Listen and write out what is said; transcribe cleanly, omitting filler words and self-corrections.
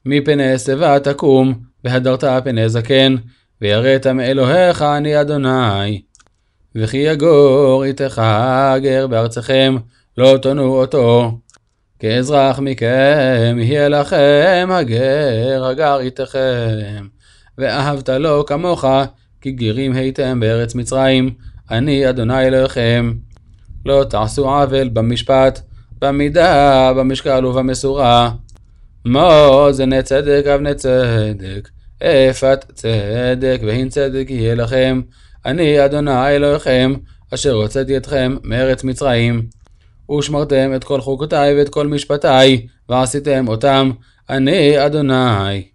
מפני שיבה תקום, והדרת פני זקן, ויראת מאלוהיך אני אדוני. וכי יגור איתך הגר בארצכם, לא תונו אותו. כאזרח מכם יהיה לכם הגר הגר איתכם. ואהבת לו כמוך, כי גרים הייתם בארץ מצרים, אני אדוני אלוהיכם. לא תעשו עוול במשפט, במידה, במשקל ובמשורה. מאזני צדק אבני צדק, אפת צדק והין צדק יהיה לכם. אני אדוני אלוהיכם, אשר הוצאתי אתכם מארץ מצרים. ושמרתם את כל חוקותיי ואת כל משפטיי, ועשיתם אותם, אני אדוני.